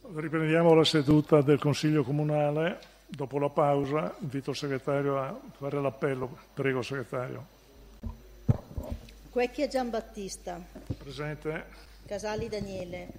Riprendiamo la seduta del Consiglio Comunale. Dopo la pausa invito il segretario a fare l'appello. Prego, segretario. Quecchia Giambattista. Presente. Casali Daniele.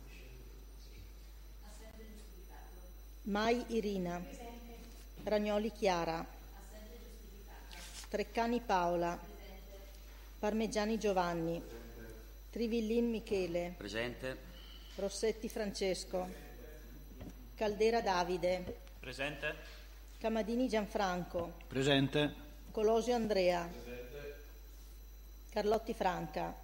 Mai Irina. Ragnoli Chiara. Treccani Paola. Parmigiani Giovanni. Trivillin Michele. Presente. Rossetti Francesco. Caldera Davide. Presente. Camadini Gianfranco. Presente. Colosio Andrea. Presente. Carlotti Franca.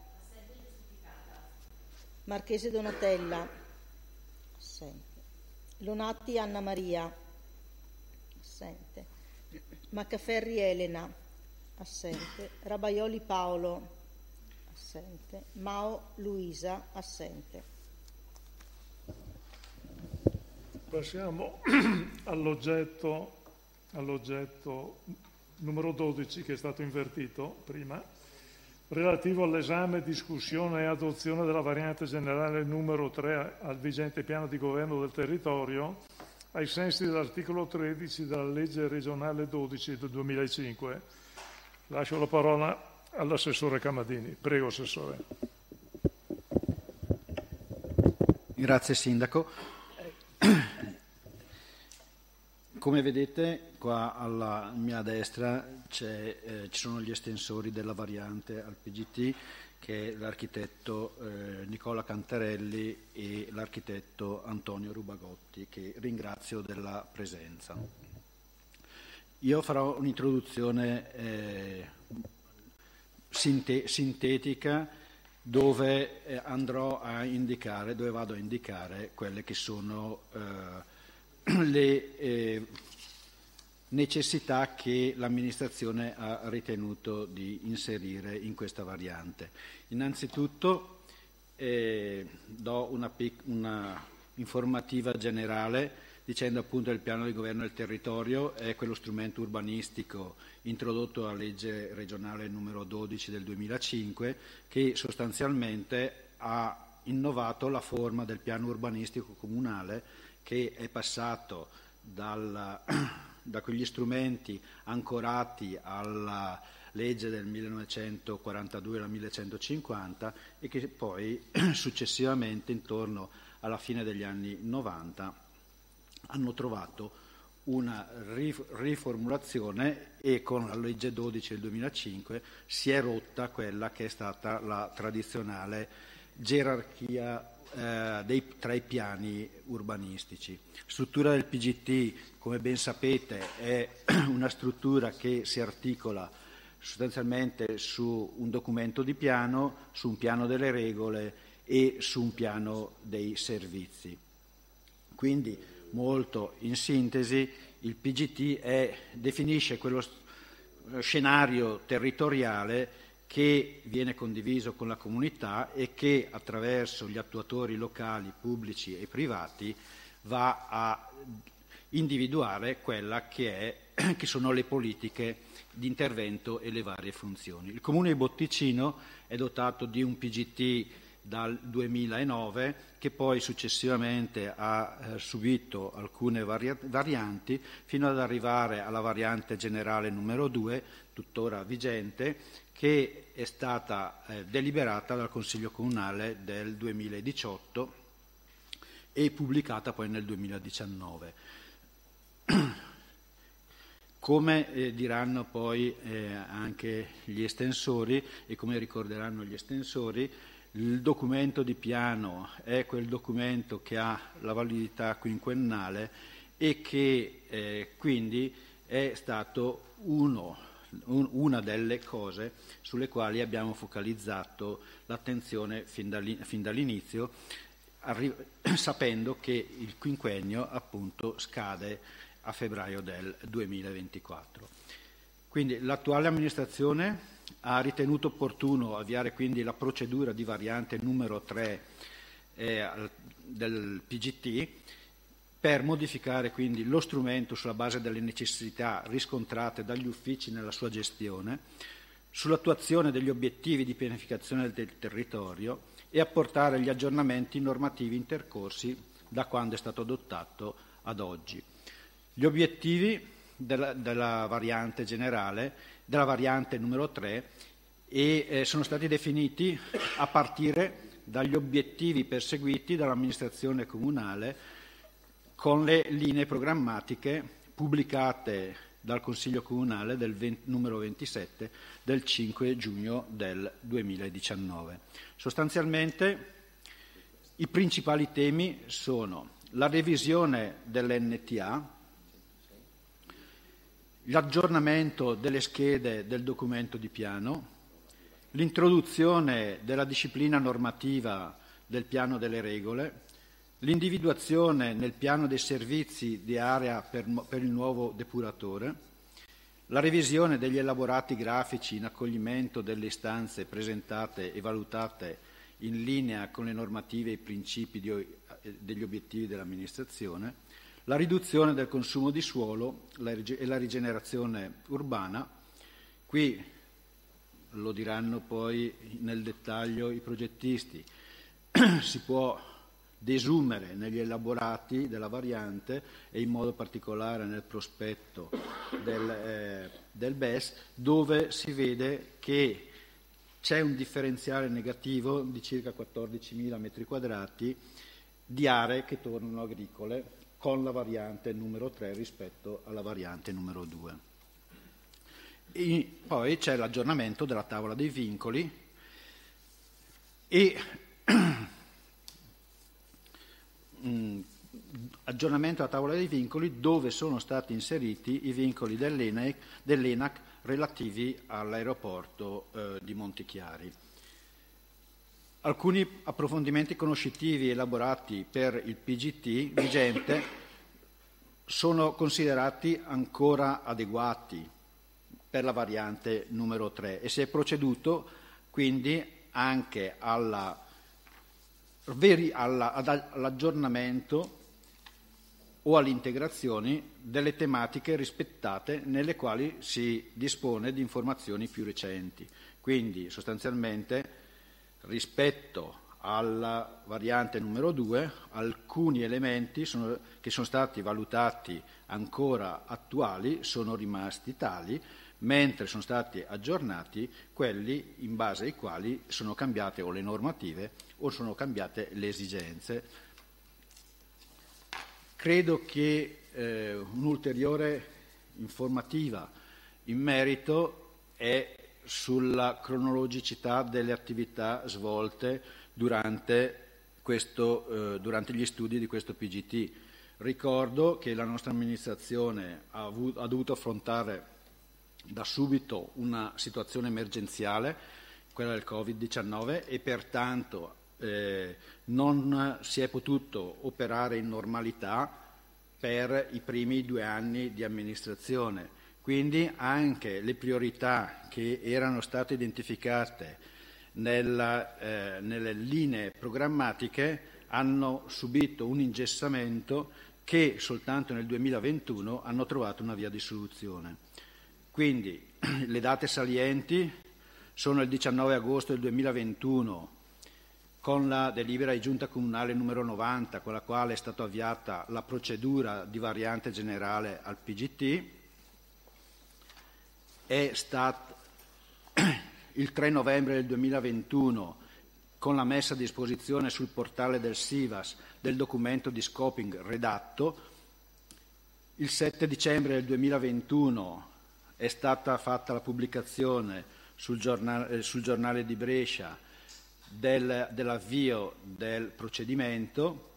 Marchese Donatella. Assente. Lonatti Anna Maria. Assente. Maccaferri Elena. Assente. Rabaioli Paolo. Assente. Mao Luisa. Assente. Passiamo all'oggetto numero 12 che è stato invertito prima, relativo all'esame, discussione e adozione della variante generale numero 3 al vigente piano di governo del territorio, ai sensi dell'articolo 13 della legge regionale 12 del 2005. Lascio la parola all'assessore Camadini. Prego, assessore. Grazie, Sindaco. Come vedete, qua alla mia destra ci sono gli estensori della variante al PGT, che è l'architetto Nicola Cantarelli e l'architetto Antonio Rubagotti, che ringrazio della presenza. Io farò un'introduzione sintetica dove vado a indicare quelle che sono le necessità che l'amministrazione ha ritenuto di inserire in questa variante. Innanzitutto do una informativa generale dicendo appunto che il piano di governo del territorio è quello strumento urbanistico introdotto alla legge regionale numero 12 del 2005 che sostanzialmente ha innovato la forma del piano urbanistico comunale che è passato da quegli strumenti ancorati alla legge del 1942 alla 1150 e che poi successivamente intorno alla fine degli anni 90 hanno trovato una riformulazione e con la legge 12 del 2005 si è rotta quella che è stata la tradizionale gerarchia tra i piani urbanistici. Struttura del PGT, come ben sapete, è una struttura che si articola sostanzialmente su un documento di piano, su un piano delle regole e su un piano dei servizi. Quindi, molto in sintesi, il PGT definisce quello scenario territoriale che viene condiviso con la comunità e che attraverso gli attuatori locali, pubblici e privati va a individuare quella che sono le politiche di intervento e le varie funzioni. Il Comune di Botticino è dotato di un PGT dal 2009 che poi successivamente ha subito alcune varianti fino ad arrivare alla variante generale numero 2, tuttora vigente, che è stata deliberata dal Consiglio Comunale del 2018 e pubblicata poi nel 2019. Come diranno poi anche gli estensori e come ricorderanno gli estensori, il documento di piano è quel documento che ha la validità quinquennale e che quindi è stato una delle cose sulle quali abbiamo focalizzato l'attenzione fin dall'inizio, sapendo che il quinquennio appunto scade a febbraio del 2024. Quindi l'attuale amministrazione ha ritenuto opportuno avviare quindi la procedura di variante numero 3 del PGT per modificare quindi lo strumento sulla base delle necessità riscontrate dagli uffici nella sua gestione, sull'attuazione degli obiettivi di pianificazione del territorio e apportare gli aggiornamenti normativi intercorsi da quando è stato adottato ad oggi. Gli obiettivi della variante generale, della variante numero 3, sono stati definiti a partire dagli obiettivi perseguiti dall'amministrazione comunale con le linee programmatiche pubblicate dal Consiglio Comunale numero 27 del 5 giugno del 2019. Sostanzialmente i principali temi sono la revisione dell'NTA, l'aggiornamento delle schede del documento di piano, l'introduzione della disciplina normativa del piano delle regole, l'individuazione nel piano dei servizi di area per il nuovo depuratore, la revisione degli elaborati grafici in accoglimento delle istanze presentate e valutate in linea con le normative e i principi degli obiettivi dell'amministrazione, la riduzione del consumo di suolo e la rigenerazione urbana. Qui lo diranno poi nel dettaglio i progettisti, si può desumere negli elaborati della variante e in modo particolare nel prospetto del BES, dove si vede che c'è un differenziale negativo di circa 14.000 metri quadrati di aree che tornano agricole con la variante numero 3 rispetto alla variante numero 2. E poi c'è l'aggiornamento della tavola dei vincoli e aggiornamento della tavola dei vincoli dove sono stati inseriti i vincoli dell'ENAC relativi all'aeroporto di Montichiari. Alcuni approfondimenti conoscitivi elaborati per il PGT vigente sono considerati ancora adeguati per la variante numero 3 e si è proceduto quindi anche all'aggiornamento o all'integrazione delle tematiche rispettate nelle quali si dispone di informazioni più recenti. Quindi sostanzialmente rispetto alla variante numero 2 alcuni elementi che sono stati valutati ancora attuali sono rimasti tali, mentre sono stati aggiornati quelli in base ai quali sono cambiate o le normative o sono cambiate le esigenze. Credo che un'ulteriore informativa in merito è sulla cronologicità delle attività svolte durante gli studi di questo PGT. Ricordo che la nostra amministrazione ha dovuto affrontare da subito una situazione emergenziale, quella del Covid-19, e pertanto non si è potuto operare in normalità per i primi 2 anni di amministrazione. Quindi anche le priorità che erano state identificate nelle linee programmatiche hanno subito un ingessamento che soltanto nel 2021 hanno trovato una via di soluzione. Quindi le date salienti sono il 19 agosto del 2021 con la delibera di Giunta Comunale numero 90 con la quale è stata avviata la procedura di variante generale al PGT, è stato il 3 novembre del 2021 con la messa a disposizione sul portale del SIVAS del documento di scoping redatto, il 7 dicembre del 2021 è stata fatta la pubblicazione sul giornale di Brescia dell'avvio del procedimento,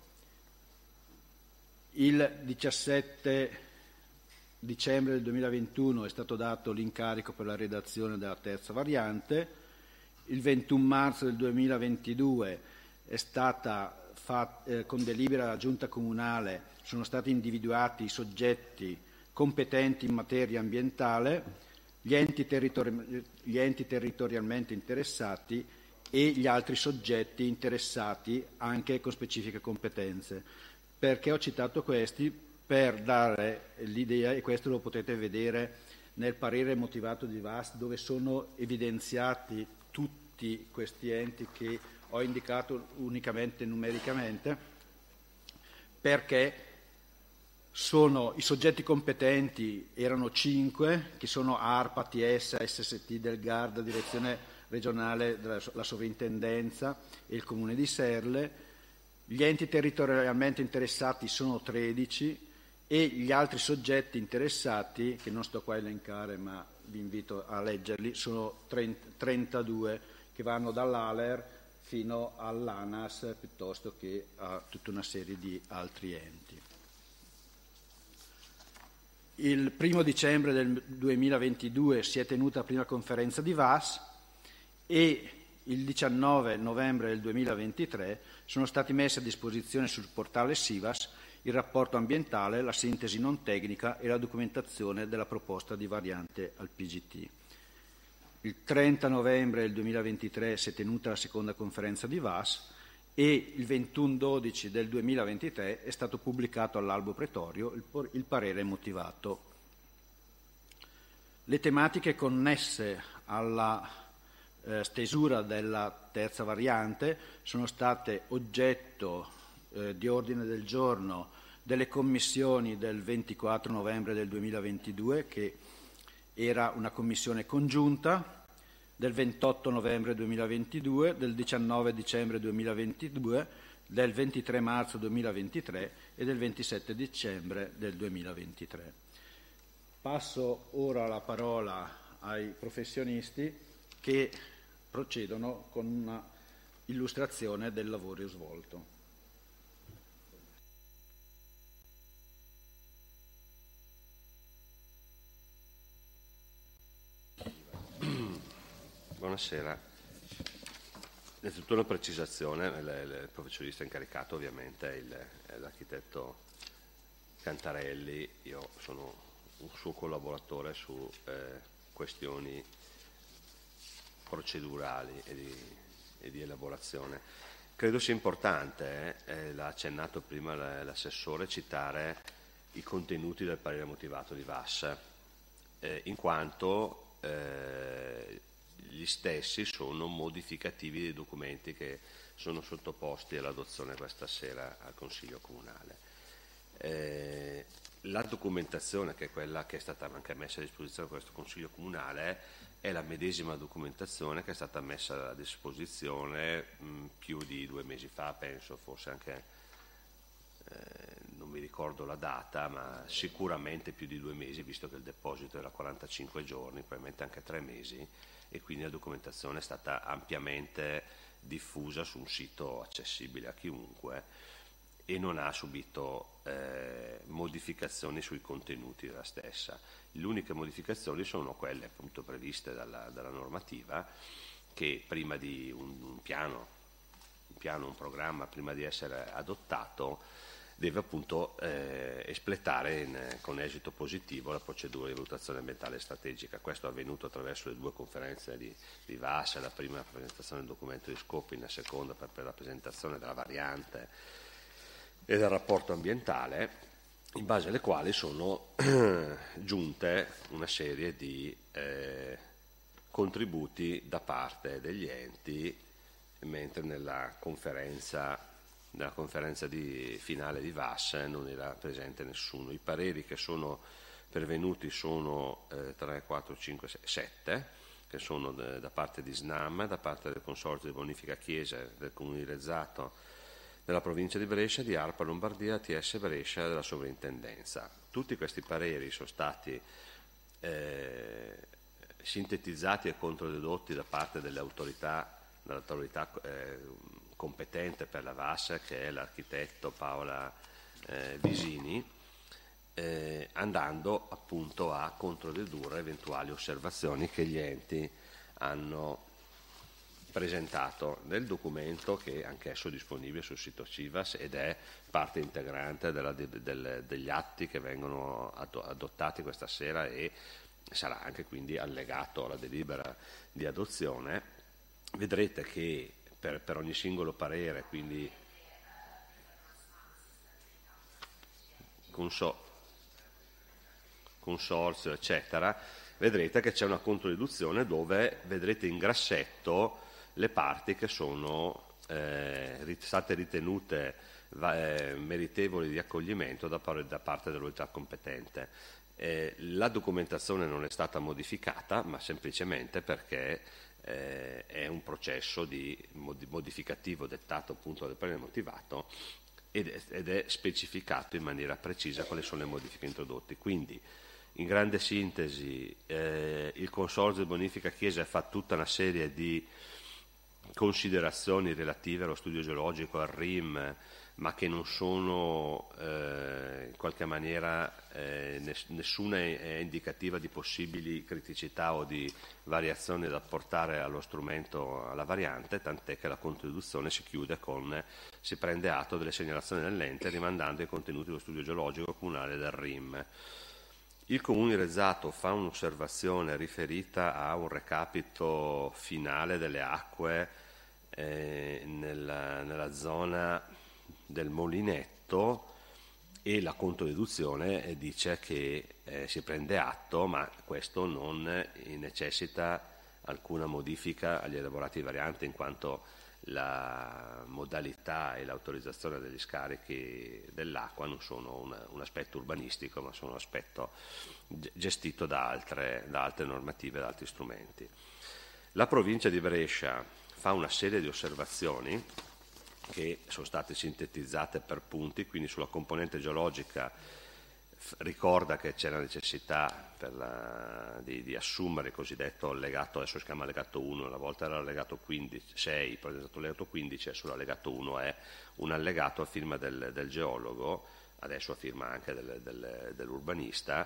il 17 dicembre del 2021 è stato dato l'incarico per la redazione della terza variante, il 21 marzo del 2022 è stata con delibera della Giunta Comunale sono stati individuati i soggetti competenti in materia ambientale, gli enti territorialmente interessati e gli altri soggetti interessati anche con specifiche competenze. Perché ho citato questi? Per dare l'idea, e questo lo potete vedere nel parere motivato di VAS, dove sono evidenziati tutti questi enti che ho indicato unicamente numericamente, perché i soggetti competenti erano 5, che sono ARPA, ATS, SST del GARD, Direzione Regionale della Sovrintendenza e il Comune di Serle. Gli enti territorialmente interessati sono 13 e gli altri soggetti interessati, che non sto qua a elencare ma vi invito a leggerli, sono 32, che vanno dall'ALER fino all'ANAS piuttosto che a tutta una serie di altri enti. Il 1° dicembre del 2022 si è tenuta la prima conferenza di VAS e il 19 novembre del 2023 sono stati messi a disposizione sul portale SIVAS il rapporto ambientale, la sintesi non tecnica e la documentazione della proposta di variante al PGT. Il 30 novembre del 2023 si è tenuta la seconda conferenza di VAS e il 21/12 del 2023 è stato pubblicato all'albo pretorio il parere motivato. Le tematiche connesse alla stesura della terza variante sono state oggetto di ordine del giorno delle commissioni del 24 novembre del 2022, che era una commissione congiunta, del 28 novembre 2022, del 19 dicembre 2022, del 23 marzo 2023 e del 27 dicembre del 2023. Passo ora la parola ai professionisti che procedono con una illustrazione del lavoro svolto. Buonasera. Innanzitutto una precisazione, il professionista incaricato ovviamente è l'architetto Cantarelli, io sono un suo collaboratore su questioni procedurali e di elaborazione. Credo sia importante, l'ha accennato prima l'assessore, citare i contenuti del parere motivato di VAS, in quanto gli stessi sono modificativi dei documenti che sono sottoposti all'adozione questa sera al Consiglio Comunale. La documentazione, che è quella che è stata anche messa a disposizione di questo Consiglio Comunale, è la medesima documentazione che è stata messa a disposizione più di 2 mesi fa, penso, forse anche, non mi ricordo la data, ma sicuramente più di 2 mesi, visto che il deposito era 45 giorni, probabilmente anche 3 mesi, e quindi la documentazione è stata ampiamente diffusa su un sito accessibile a chiunque e non ha subito modificazioni sui contenuti della stessa. Le uniche modificazioni sono quelle appunto previste dalla normativa, che prima di un programma, prima di essere adottato, deve appunto espletare con esito positivo la procedura di valutazione ambientale strategica. Questo è avvenuto attraverso le 2 conferenze di VAS, la prima presentazione del documento di scopi, la seconda per la presentazione della variante e del rapporto ambientale, in base alle quali sono giunte una serie di contributi da parte degli enti, mentre nella conferenza finale di VAS non era presente nessuno. I pareri che sono pervenuti sono 3, 4, 5, 6, 7, che sono da parte di SNAM, da parte del Consorzio di Bonifica Chiese, del Comune di Rezzato, della provincia di Brescia, di ARPA Lombardia, ATS Brescia e della Sovrintendenza. Tutti questi pareri sono stati sintetizzati e controdedotti da parte dell'autorità competente per la VAS, che è l'architetto Paola Visini, andando appunto a controdedurre eventuali osservazioni che gli enti hanno presentato nel documento, che è anch'esso disponibile sul sito CIVAS ed è parte integrante degli atti che vengono adottati questa sera e sarà anche quindi allegato alla delibera di adozione. Vedrete che per ogni singolo parere, quindi consorzio eccetera, vedrete che c'è una controriduzione dove vedrete in grassetto le parti che sono state ritenute meritevoli di accoglimento da parte dell'autorità competente. La documentazione non è stata modificata, ma semplicemente perché è un processo modificativo dettato appunto dal parere motivato ed è specificato in maniera precisa quali sono le modifiche introdotte. Quindi, in grande sintesi, il Consorzio di Bonifica Chiesa fa tutta una serie di considerazioni relative allo studio geologico, al RIM, ma che non sono in qualche maniera nessuna è indicativa di possibili criticità o di variazioni da apportare allo strumento, alla variante, tant'è che la controdeduzione si chiude si prende atto delle segnalazioni dell'ente rimandando i contenuti dello studio geologico comunale del RIM. Il Comune Rezzato fa un'osservazione riferita a un recapito finale delle acque nella zona del Molinetto, e la controdeduzione dice che si prende atto, ma questo non necessita alcuna modifica agli elaborati di variante, in quanto la modalità e l'autorizzazione degli scarichi dell'acqua non sono un aspetto urbanistico, ma sono un aspetto gestito da altre normative, da altri strumenti. La provincia di Brescia fa una serie di osservazioni che sono state sintetizzate per punti, quindi sulla componente geologica ricorda che c'è la necessità di assumere il cosiddetto allegato, adesso si chiama allegato 1, una volta era allegato 6, poi è stato allegato 15, e sull'allegato 1 è un allegato a firma del geologo, adesso a firma anche dell'urbanista,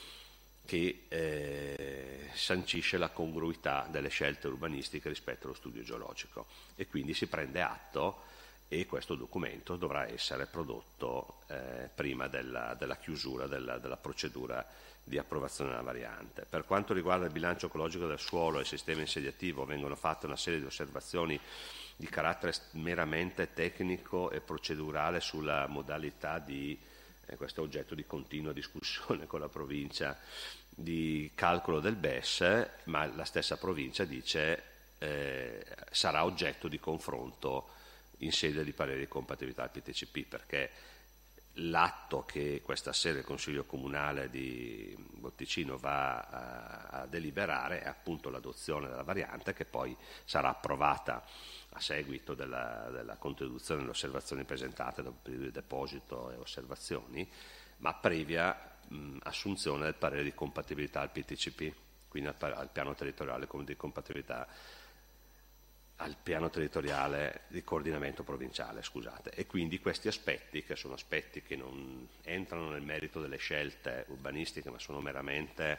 che sancisce la congruità delle scelte urbanistiche rispetto allo studio geologico, e quindi si prende atto, e questo documento dovrà essere prodotto prima della chiusura della procedura di approvazione della variante. Per quanto riguarda il bilancio ecologico del suolo e il sistema insediativo, vengono fatte una serie di osservazioni di carattere meramente tecnico e procedurale sulla modalità di questo è oggetto di continua discussione con la provincia, di calcolo del BES, ma la stessa provincia dice sarà oggetto di confronto in sede di parere di compatibilità al PTCP, perché l'atto che questa sera il Consiglio Comunale di Botticino va a deliberare è appunto l'adozione della variante, che poi sarà approvata a seguito della controdeduzione delle osservazioni presentate dal periodo di deposito e osservazioni, ma previa assunzione del parere di compatibilità al PTCP, quindi al piano territoriale di compatibilità, al piano territoriale di coordinamento provinciale, scusate. E quindi questi aspetti, che sono aspetti che non entrano nel merito delle scelte urbanistiche, ma sono meramente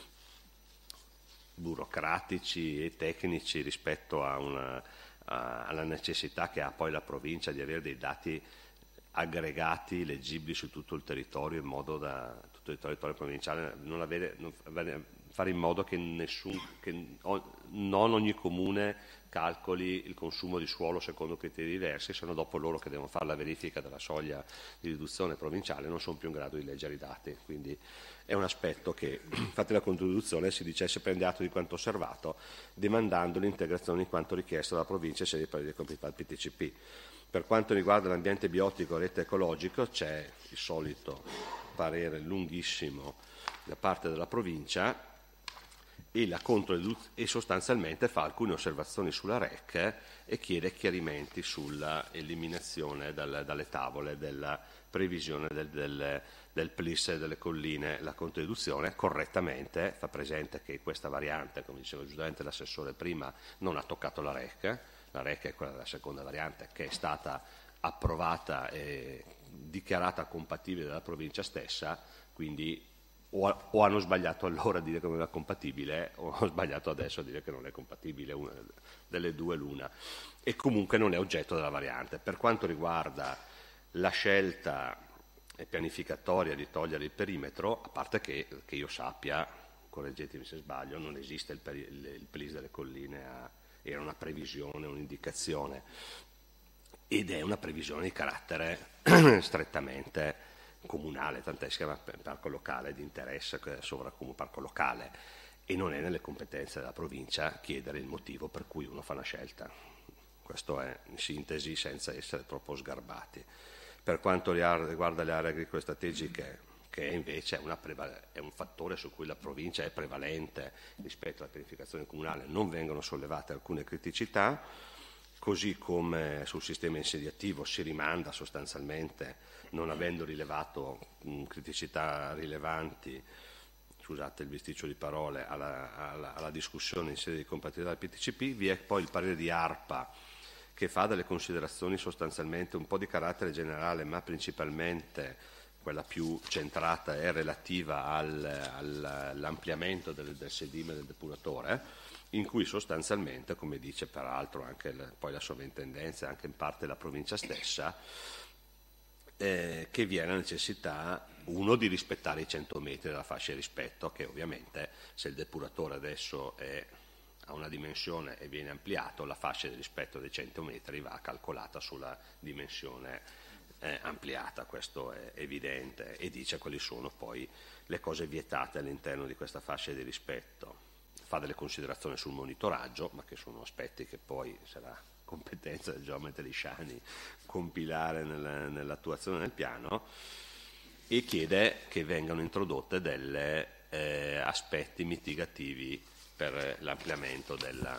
burocratici e tecnici rispetto alla necessità che ha poi la provincia di avere dei dati aggregati, leggibili su tutto il territorio, in modo da tutto il territorio provinciale fare in modo che non ogni comune calcoli il consumo di suolo secondo criteri diversi, se no dopo loro che devono fare la verifica della soglia di riduzione provinciale non sono più in grado di leggere i dati. Quindi è un aspetto che, infatti la controdeduzione si dice si prende atto di quanto osservato, demandando l'integrazione in quanto richiesto dalla provincia in sede di parere di compatibilità al PTCP. Per quanto riguarda l'ambiente biotico e rete ecologico, c'è il solito parere lunghissimo da parte della provincia, e sostanzialmente fa alcune osservazioni sulla REC e chiede chiarimenti sulla eliminazione dalle tavole della previsione del PLIS delle colline. La controdeduzione correttamente fa presente che questa variante, come diceva giustamente l'assessore prima, non ha toccato la REC. La REC è quella della seconda variante, che è stata approvata e dichiarata compatibile dalla provincia stessa, quindi o hanno sbagliato allora a dire che non era compatibile, o hanno sbagliato adesso a dire che non è compatibile, una delle due l'una, e comunque non è oggetto della variante. Per quanto riguarda la scelta pianificatoria di togliere il perimetro, a parte che io sappia, correggetemi se sbaglio, non esiste il PLIS delle colline, era una previsione, un'indicazione, ed è una previsione di carattere strettamente comunale, tant'è si chiama parco locale di interesse sovracomunale, parco locale, e non è nelle competenze della provincia chiedere il motivo per cui uno fa una scelta. Questo è in sintesi, senza essere troppo sgarbati. Per quanto riguarda le aree agricole strategiche, che invece è un fattore su cui la provincia è prevalente rispetto alla pianificazione comunale, non vengono sollevate alcune criticità, così come sul sistema insediativo si rimanda sostanzialmente, non avendo rilevato criticità rilevanti, scusate il bisticcio di parole, alla discussione in sede di compatibilità del PTCP. Vi è poi il parere di ARPA, che fa delle considerazioni sostanzialmente un po' di carattere generale, ma principalmente quella più centrata è relativa all'ampliamento del sedime del depuratore, in cui sostanzialmente, come dice peraltro anche poi la sovrintendenza e anche in parte la provincia stessa, che vi è la necessità, uno, di rispettare i 100 metri della fascia di rispetto, che ovviamente se il depuratore adesso ha una dimensione e viene ampliato, la fascia di rispetto dei 100 metri va calcolata sulla dimensione ampliata, questo è evidente, e dice quali sono poi le cose vietate all'interno di questa fascia di rispetto. Fa delle considerazioni sul monitoraggio, ma che sono aspetti che poi sarà competenza del geometra Lisciani compilare nell'attuazione del piano, e chiede che vengano introdotte degli aspetti mitigativi per l'ampliamento del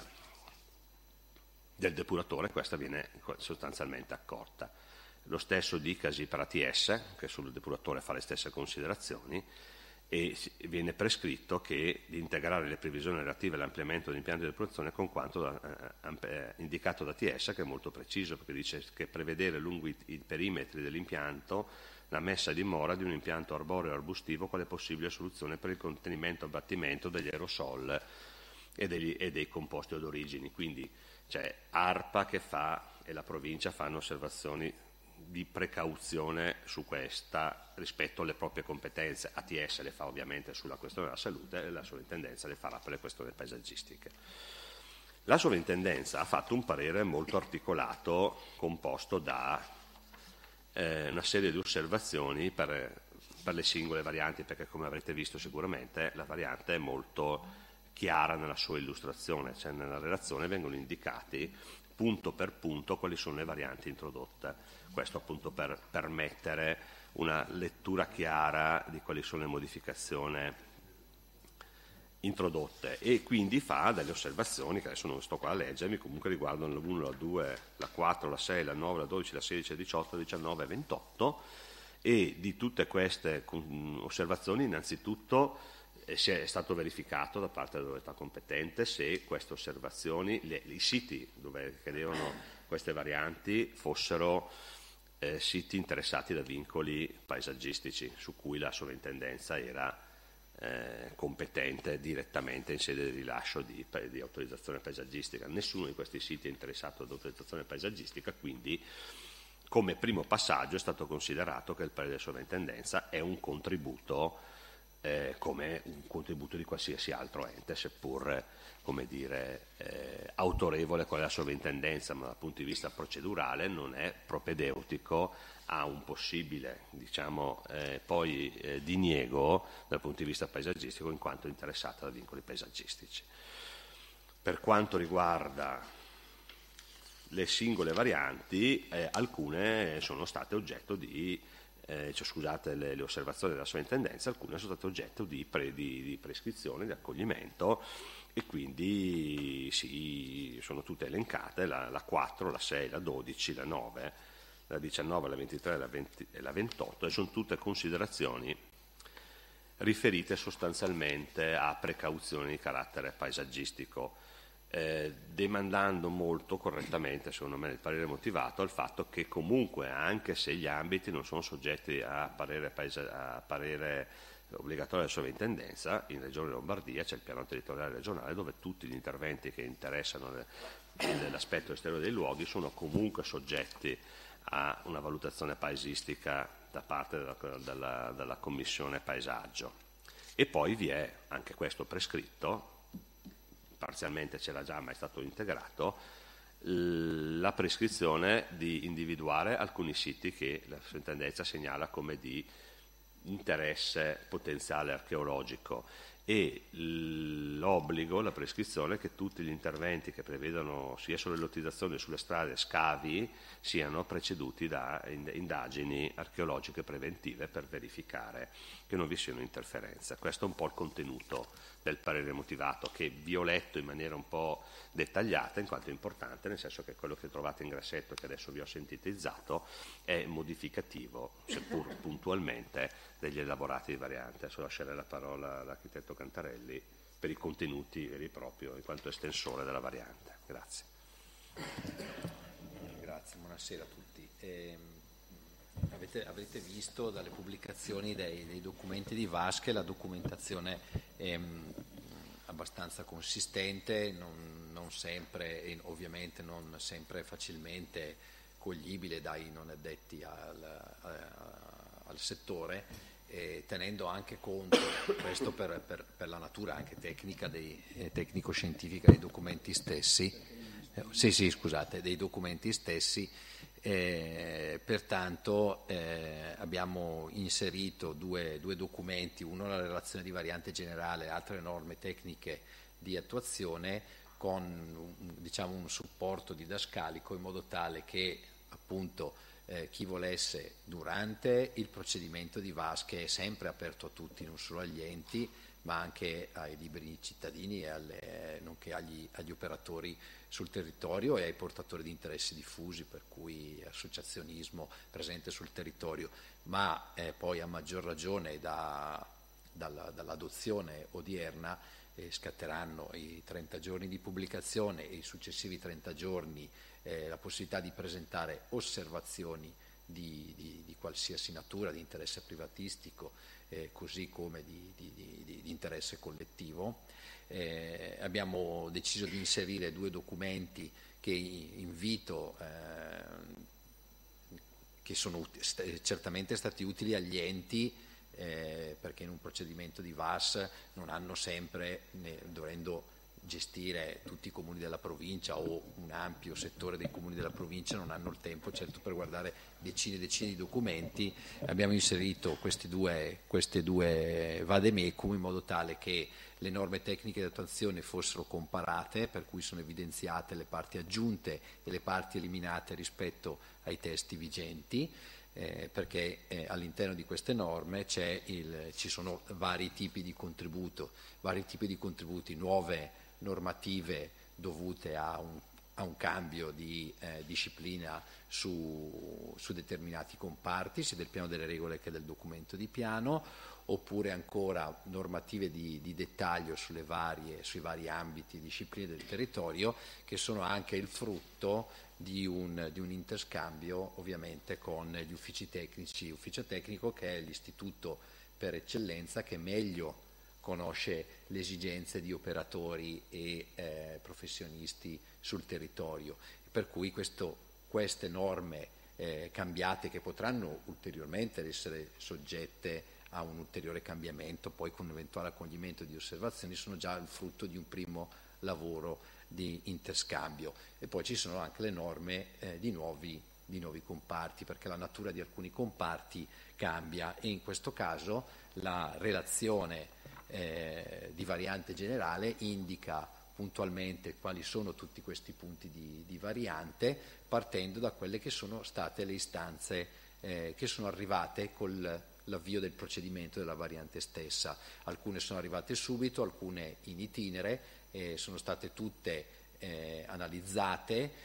depuratore. Questa viene sostanzialmente accolta. Lo stesso dicasi per ATS, che sul depuratore fa le stesse considerazioni, e viene prescritto di integrare le previsioni relative all'ampliamento dell'impianto di depurazione con quanto indicato da ATS, che è molto preciso, perché dice che prevedere lungo i perimetri dell'impianto la messa a dimora di un impianto arboreo arbustivo quale possibile soluzione per il contenimento e abbattimento degli aerosol e dei composti od origini. Quindi c'è ARPA che fa e la provincia fanno osservazioni di precauzione su questa rispetto alle proprie competenze. ATS le fa ovviamente sulla questione della salute e la sovrintendenza le farà per le questioni paesaggistiche. La sovrintendenza ha fatto un parere molto articolato, composto da una serie di osservazioni per le singole varianti, perché come avrete visto sicuramente la variante è molto chiara nella sua illustrazione, cioè nella relazione vengono indicati punto per punto quali sono le varianti introdotte. Questo appunto per permettere una lettura chiara di quali sono le modificazioni introdotte, e quindi fa delle osservazioni che adesso non sto qua a leggermi, comunque riguardano la 1, la 2, la 4, la 6, la 9, la 12, la 16, la 18, la 19 e 28, e di tutte queste osservazioni innanzitutto è stato verificato da parte dell'autorità competente se queste osservazioni, i siti dove cadevano queste varianti fossero siti interessati da vincoli paesaggistici su cui la sovrintendenza era competente direttamente in sede di rilascio di autorizzazione paesaggistica. Nessuno di questi siti è interessato ad autorizzazione paesaggistica, quindi come primo passaggio è stato considerato che il parere della sovrintendenza è un contributo come un contributo di qualsiasi altro ente, seppur autorevole con la sovrintendenza, ma dal punto di vista procedurale non è propedeutico a un possibile diniego dal punto di vista paesaggistico, in quanto interessata da vincoli paesaggistici. Per quanto riguarda le singole varianti, alcune sono state oggetto di le osservazioni della sovrintendenza, alcune sono state oggetto di prescrizione, di accoglimento, e quindi sono tutte elencate, la 4, la 6, la 12, la 9, la 19, la 23, la 20 e la 28, e sono tutte considerazioni riferite sostanzialmente a precauzioni di carattere paesaggistico, demandando molto correttamente, secondo me, il parere motivato al fatto che comunque, anche se gli ambiti non sono soggetti a parere obbligatorio della sovrintendenza, in Regione Lombardia c'è il piano territoriale regionale dove tutti gli interventi che interessano l'aspetto esterno dei luoghi sono comunque soggetti a una valutazione paesistica da parte della Commissione Paesaggio. E poi vi è, anche questo prescritto, parzialmente c'era già ma è stato integrato, la prescrizione di individuare alcuni siti che la sovrintendenza segnala come di interesse potenziale archeologico, e l'obbligo, la prescrizione che tutti gli interventi che prevedono sia sulle lottizzazioni sulle strade scavi siano preceduti da indagini archeologiche preventive per verificare che non vi siano interferenze. Questo è un po' il contenuto del parere motivato, che vi ho letto in maniera un po' dettagliata, in quanto è importante, nel senso che quello che trovate in grassetto, che adesso vi ho sintetizzato, è modificativo, seppur puntualmente, degli elaborati di variante. Adesso lascerei la parola all'architetto Cantarelli per i contenuti veri e propri, in quanto estensore della variante. Grazie. Grazie, buonasera a tutti. Avrete visto dalle pubblicazioni dei documenti di VAS che la documentazione è abbastanza consistente, non sempre, e ovviamente non sempre facilmente coglibile dai non addetti al settore, tenendo anche conto, questo per la natura anche tecnica tecnico-scientifica dei documenti stessi, dei documenti stessi. Pertanto abbiamo inserito due documenti, uno la relazione di variante generale, altre norme tecniche di attuazione, con un supporto didascalico, in modo tale che appunto chi volesse durante il procedimento di VAS, che è sempre aperto a tutti, non solo agli enti ma anche ai liberi cittadini e nonché agli operatori sul territorio e ai portatori di interessi diffusi, per cui associazionismo presente sul territorio, ma poi a maggior ragione dall'adozione odierna scatteranno i 30 giorni di pubblicazione e i successivi 30 giorni la possibilità di presentare osservazioni di qualsiasi natura, di interesse privatistico, così come di interesse collettivo. Abbiamo deciso di inserire due documenti che invito, che sono certamente stati utili agli enti, perché in un procedimento di VAS non hanno sempre, dovendo gestire tutti i comuni della provincia o un ampio settore dei comuni della provincia, non hanno il tempo certo per guardare decine e decine di documenti. Abbiamo inserito questi due vademecum in modo tale che le norme tecniche di attuazione fossero comparate, per cui sono evidenziate le parti aggiunte e le parti eliminate rispetto ai testi vigenti, perché all'interno di queste norme ci sono vari tipi di contributi, nuove normative dovute a un cambio di disciplina su determinati comparti, sia del piano delle regole che del documento di piano, oppure ancora normative di dettaglio sui vari ambiti e discipline del territorio, che sono anche il frutto di un interscambio ovviamente con gli uffici tecnici, ufficio tecnico che è l'istituto per eccellenza che meglio conosce le esigenze di operatori e professionisti sul territorio, per cui queste norme cambiate, che potranno ulteriormente essere soggette a un ulteriore cambiamento, poi con un eventuale accoglimento di osservazioni, sono già il frutto di un primo lavoro di interscambio. E poi ci sono anche le norme di nuovi comparti, perché la natura di alcuni comparti cambia, e in questo caso la relazione di variante generale indica puntualmente quali sono tutti questi punti di variante, partendo da quelle che sono state le istanze che sono arrivate con l'avvio del procedimento della variante stessa. Alcune sono arrivate subito, alcune in itinere, sono state tutte analizzate,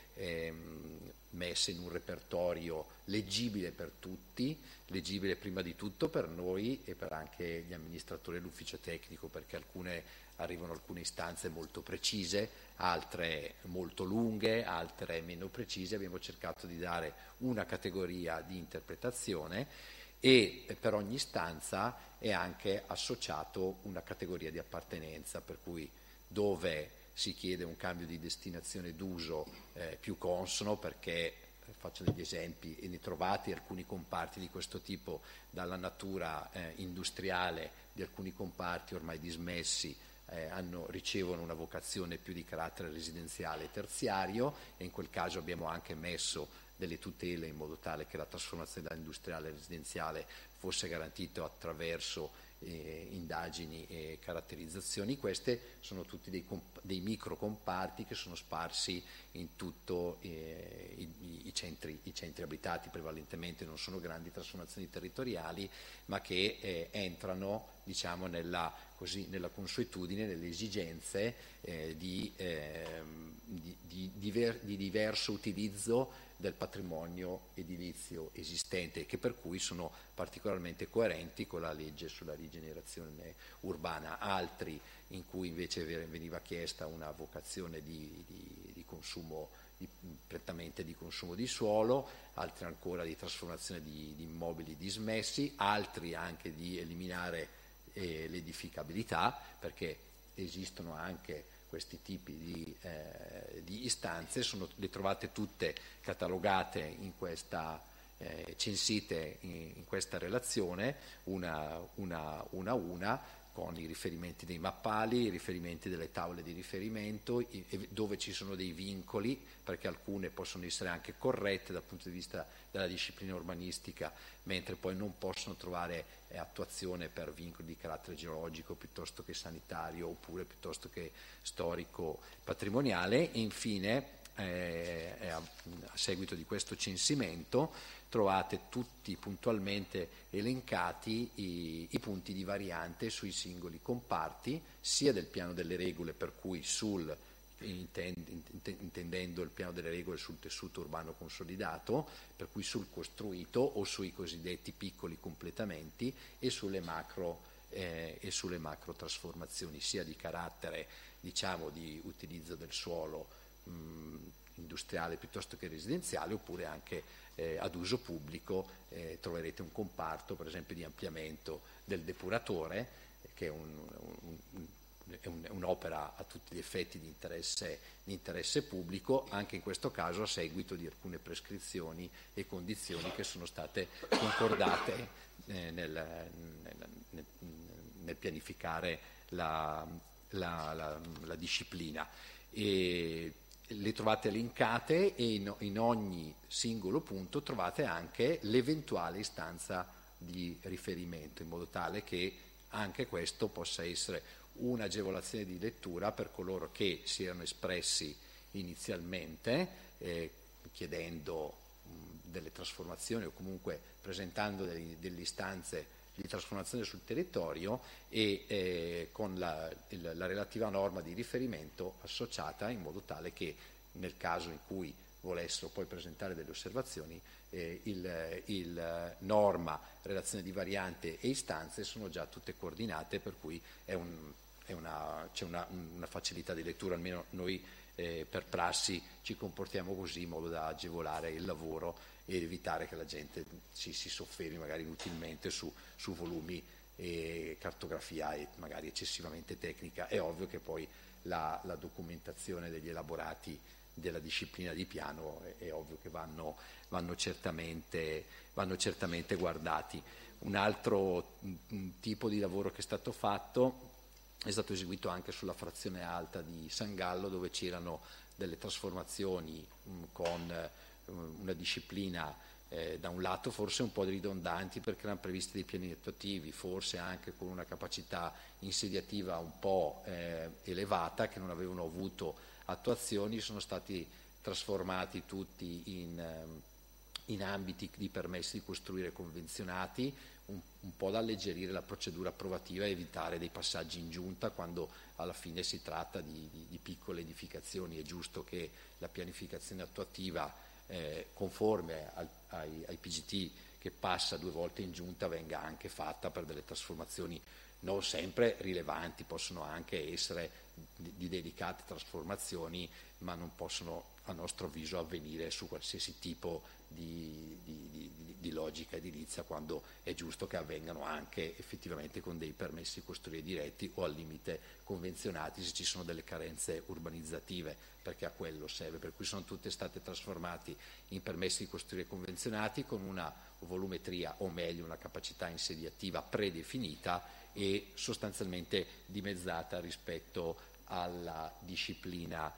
messe in un repertorio leggibile per tutti, leggibile prima di tutto per noi e per anche gli amministratori dell'ufficio tecnico, perché arrivano alcune istanze molto precise, altre molto lunghe, altre meno precise. Abbiamo cercato di dare una categoria di interpretazione e per ogni istanza è anche associato una categoria di appartenenza, per cui dove si chiede un cambio di destinazione d'uso più consono, perché faccio degli esempi e ne trovate alcuni comparti di questo tipo, dalla natura industriale di alcuni comparti ormai dismessi ricevono una vocazione più di carattere residenziale e terziario, e in quel caso abbiamo anche messo delle tutele in modo tale che la trasformazione da industriale a residenziale fosse garantita attraverso indagini e caratterizzazioni. Queste sono tutti dei micro comparti che sono sparsi in tutto i centri abitati. Prevalentemente non sono grandi trasformazioni territoriali, ma che entrano, diciamo, nella consuetudine, nelle esigenze di diverso utilizzo del patrimonio edilizio esistente, che per cui sono particolarmente coerenti con la legge sulla rigenerazione urbana. Altri in cui invece veniva chiesta una vocazione di consumo, prettamente di consumo di suolo, altri ancora di trasformazione di immobili dismessi, altri anche di eliminare l'edificabilità, perché esistono anche questi tipi di istanze. Le trovate tutte catalogate in questa, censite in questa relazione, una a una, con i riferimenti dei mappali, i riferimenti delle tavole di riferimento, dove ci sono dei vincoli, perché alcune possono essere anche corrette dal punto di vista della disciplina urbanistica, mentre poi non possono trovare attuazione per vincoli di carattere geologico piuttosto che sanitario, oppure piuttosto che storico patrimoniale. E infine, a seguito di questo censimento, trovate tutti puntualmente elencati i punti di variante sui singoli comparti, sia del piano delle regole, per cui intendendo il piano delle regole sul tessuto urbano consolidato, per cui sul costruito o sui cosiddetti piccoli completamenti, e sulle macro trasformazioni, sia di carattere, diciamo, di utilizzo del suolo industriale piuttosto che residenziale, oppure anche ad uso pubblico. Troverete un comparto, per esempio, di ampliamento del depuratore, che è un'opera a tutti gli effetti di interesse pubblico, anche in questo caso a seguito di alcune prescrizioni e condizioni che sono state concordate nel pianificare la disciplina. E le trovate elencate, e in ogni singolo punto trovate anche l'eventuale istanza di riferimento, in modo tale che anche questo possa essere un'agevolazione di lettura per coloro che si erano espressi inizialmente chiedendo delle trasformazioni, o comunque presentando delle istanze di trasformazione sul territorio, e con la relativa norma di riferimento associata, in modo tale che nel caso in cui volessero poi presentare delle osservazioni, il norma, relazione di variante e istanze sono già tutte coordinate, per cui c'è una facilità di lettura. Almeno noi per prassi ci comportiamo così, in modo da agevolare il lavoro e evitare che la gente si soffermi magari inutilmente su volumi e cartografia magari eccessivamente tecnica. È ovvio che poi la documentazione degli elaborati della disciplina di piano è ovvio che vanno certamente guardati. Un altro tipo di lavoro che è stato fatto è stato eseguito anche sulla frazione alta di San Gallo, dove c'erano delle trasformazioni con una disciplina da un lato forse un po' ridondanti, perché erano previsti dei piani attuativi, forse anche con una capacità insediativa un po' elevata, che non avevano avuto attuazioni. Sono stati trasformati tutti in ambiti di permessi di costruire convenzionati, un po' da alleggerire la procedura approvativa e evitare dei passaggi in giunta quando alla fine si tratta di piccole edificazioni. È giusto che la pianificazione attuativa conforme ai PGT, che passa 2 volte in giunta, venga anche fatta per delle trasformazioni non sempre rilevanti. Possono anche essere di delicate trasformazioni, ma non possono, a nostro avviso, avvenire su qualsiasi tipo di logica edilizia, quando è giusto che avvengano anche effettivamente con dei permessi di costruire diretti, o al limite convenzionati se ci sono delle carenze urbanizzative, perché a quello serve. Per cui sono tutte state trasformati in permessi di costruire convenzionati con una volumetria, o meglio una capacità insediativa predefinita e sostanzialmente dimezzata rispetto alla disciplina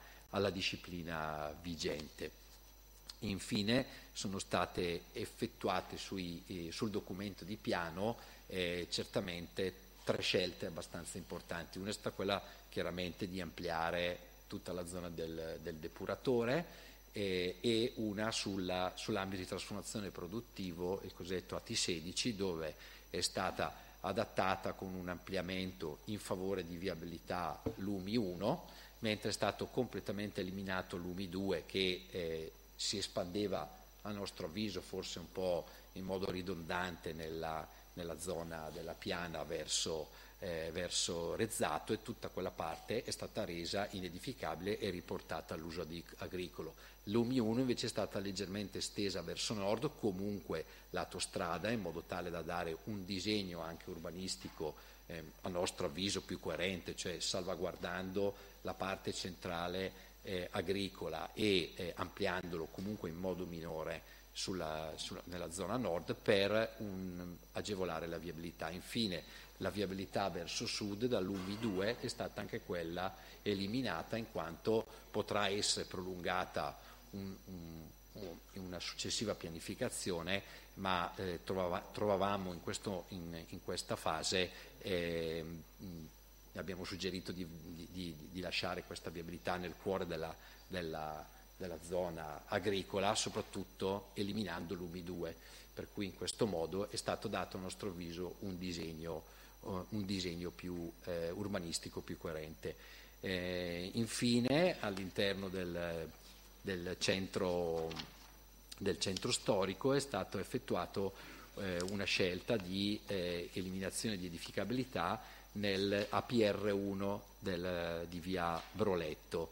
vigente. Infine sono state effettuate sul documento di piano certamente tre scelte abbastanza importanti. Una è stata quella chiaramente di ampliare tutta la zona del depuratore, e una sull'ambito di trasformazione produttivo, il cosiddetto AT16, dove è stata adattata con un ampliamento in favore di viabilità l'UMI 1, mentre è stato completamente eliminato l'UMI 2, che si espandeva a nostro avviso forse un po' in modo ridondante nella zona della piana verso Rezzato, e tutta quella parte è stata resa inedificabile e riportata all'uso agricolo. L'UMI 1 invece è stata leggermente estesa verso nord, comunque lato strada, in modo tale da dare un disegno anche urbanistico a nostro avviso più coerente, cioè salvaguardando la parte centrale agricola e ampliandolo comunque in modo minore nella zona nord per agevolare la viabilità. Infine la viabilità verso sud dall'UMI 2 è stata anche quella eliminata, in quanto potrà essere prolungata in una successiva pianificazione, ma trovavamo in questa fase, abbiamo suggerito di lasciare questa viabilità nel cuore della zona agricola, soprattutto eliminando l'UMI 2, per cui in questo modo è stato dato a nostro avviso un disegno più urbanistico, più coerente. Infine, all'interno del centro storico è stato effettuato una scelta di eliminazione di edificabilità nel APR1 di via Broletto.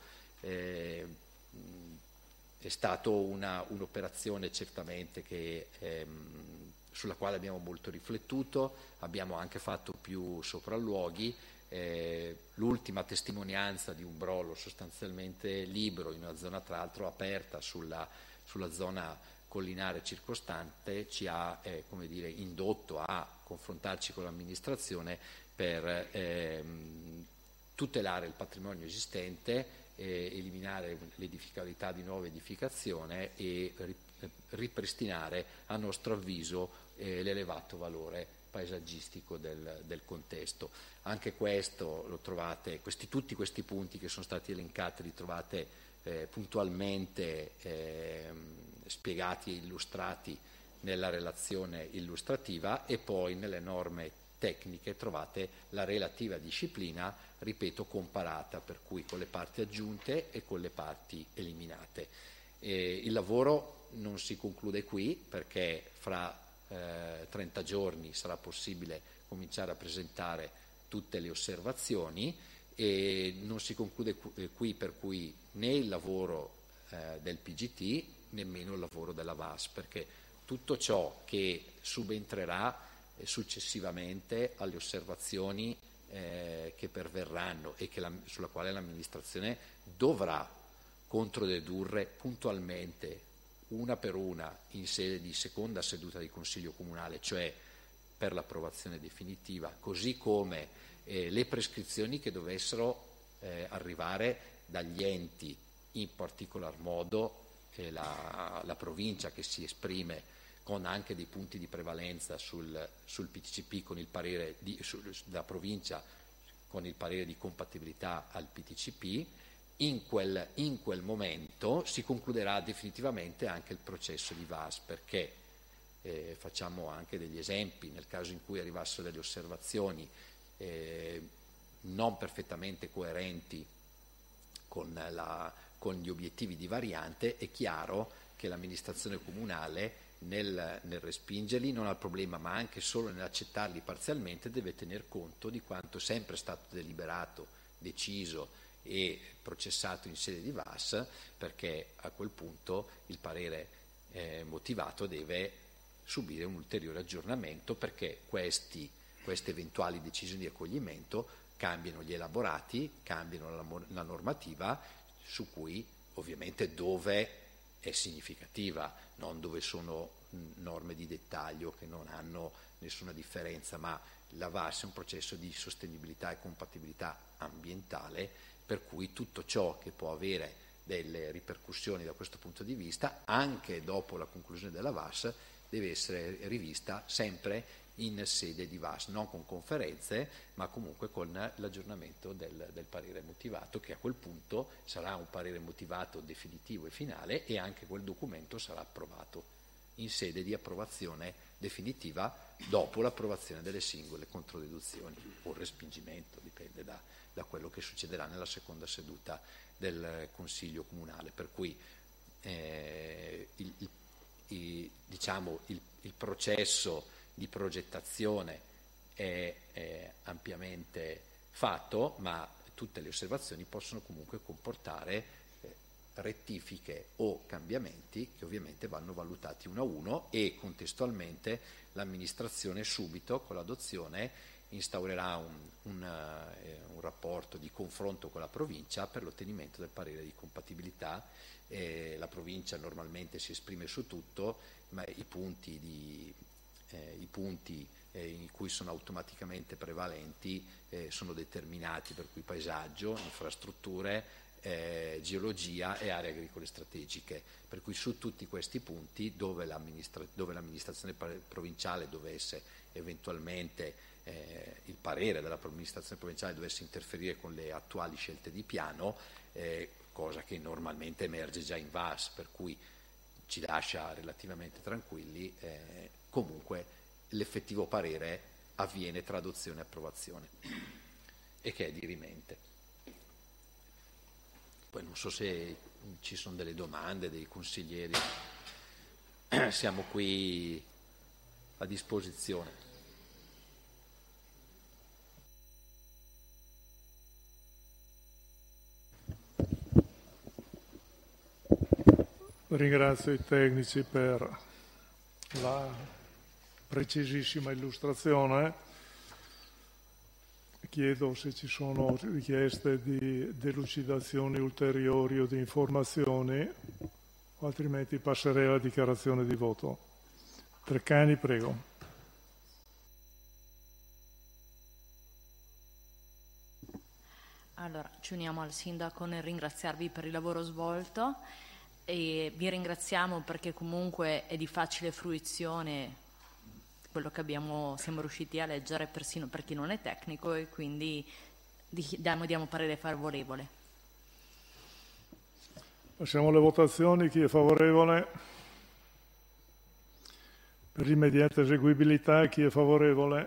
È stata un'operazione certamente sulla quale abbiamo molto riflettuto, abbiamo anche fatto più sopralluoghi. L'ultima testimonianza di un brolo sostanzialmente libero in una zona tra l'altro aperta sulla zona collinare circostante ci ha indotto a confrontarci con l'amministrazione per tutelare il patrimonio esistente, eliminare l'edificabilità di nuova edificazione e ripristinare a nostro avviso l'elevato valore paesaggistico del contesto. Anche questo lo trovate, tutti questi punti che sono stati elencati li trovate puntualmente spiegati e illustrati nella relazione illustrativa, e poi nelle norme tecniche trovate la relativa disciplina, ripeto, comparata, per cui con le parti aggiunte e con le parti eliminate. Il lavoro non si conclude qui, perché fra 30 giorni sarà possibile cominciare a presentare tutte le osservazioni, e non si conclude qui, per cui né il lavoro del PGT nemmeno il lavoro della VAS, perché tutto ciò che subentrerà successivamente alle osservazioni che perverranno e sulla quale l'amministrazione dovrà controdedurre puntualmente una per una in sede di seconda seduta di Consiglio Comunale, cioè per l'approvazione definitiva, così come le prescrizioni che dovessero arrivare dagli enti, in particolar modo la provincia, che si esprime con anche dei punti di prevalenza sul PTCP, con il parere della provincia con il parere di compatibilità al PTCP. In quel momento si concluderà definitivamente anche il processo di VAS, perché facciamo anche degli esempi: nel caso in cui arrivassero delle osservazioni non perfettamente coerenti con gli obiettivi di variante, è chiaro che l'amministrazione comunale nel respingerli non ha problema, ma anche solo nell'accettarli parzialmente deve tener conto di quanto sempre è stato deliberato, deciso e processato in sede di VAS, perché a quel punto il parere motivato deve subire un ulteriore aggiornamento, perché queste eventuali decisioni di accoglimento cambiano gli elaborati, cambiano la normativa, su cui ovviamente dove è significativa, non dove sono norme di dettaglio che non hanno nessuna differenza, ma la VAS è un processo di sostenibilità e compatibilità ambientale, per cui tutto ciò che può avere delle ripercussioni da questo punto di vista, anche dopo la conclusione della VAS, deve essere rivista sempre in sede di VAS, non con conferenze, ma comunque con l'aggiornamento del parere motivato, che a quel punto sarà un parere motivato definitivo e finale, e anche quel documento sarà approvato in sede di approvazione definitiva dopo l'approvazione delle singole controdeduzioni o respingimento, dipende da quello che succederà nella seconda seduta del Consiglio Comunale. Per cui il processo di progettazione è ampiamente fatto, ma tutte le osservazioni possono comunque comportare rettifiche o cambiamenti che ovviamente vanno valutati uno a uno, e contestualmente l'amministrazione subito con l'adozione instaurerà un rapporto di confronto con la provincia per l'ottenimento del parere di compatibilità. La provincia normalmente si esprime su tutto, ma i punti in cui sono automaticamente prevalenti sono determinati, per cui paesaggio, infrastrutture, geologia e aree agricole strategiche, per cui su tutti questi punti dove l'amministrazione provinciale dovesse eventualmente il parere dell'amministrazione provinciale dovesse interferire con le attuali scelte di piano, cosa che normalmente emerge già in VAS, per cui ci lascia relativamente tranquilli, comunque l'effettivo parere avviene tra adozione e approvazione e che è dirimente. Poi non so se ci sono delle domande dei consiglieri, siamo qui a disposizione. Ringrazio i tecnici per la precisissima illustrazione. Chiedo se ci sono richieste di delucidazioni ulteriori o di informazioni, o altrimenti passerei alla dichiarazione di voto. Treccani, prego. Allora, ci uniamo al Sindaco nel ringraziarvi per il lavoro svolto, e vi ringraziamo perché comunque è di facile fruizione quello che siamo riusciti a leggere, persino per chi non è tecnico, e quindi diamo parere favorevole. Passiamo alle votazioni. Chi è favorevole? Per l'immediata eseguibilità, chi è favorevole?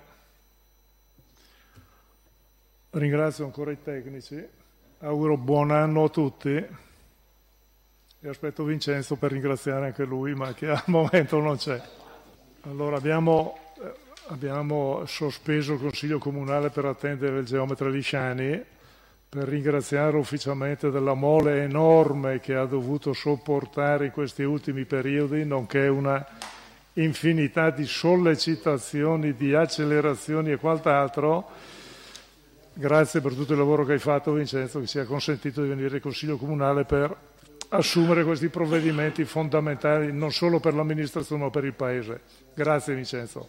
Ringrazio ancora i tecnici, auguro buon anno a tutti e aspetto Vincenzo per ringraziare anche lui, ma che al momento non c'è. Allora abbiamo sospeso il Consiglio Comunale per attendere il geometra Lisciani, per ringraziare ufficialmente della mole enorme che ha dovuto sopportare in questi ultimi periodi, nonché una infinità di sollecitazioni, di accelerazioni e quant'altro. Grazie per tutto il lavoro che hai fatto, Vincenzo, che ci ha consentito di venire al Consiglio Comunale per assumere questi provvedimenti fondamentali non solo per l'amministrazione ma per il Paese. Grazie Vincenzo.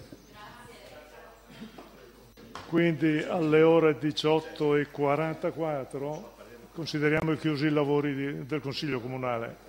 Quindi alle ore 18:44 consideriamo chiusi i lavori del Consiglio Comunale.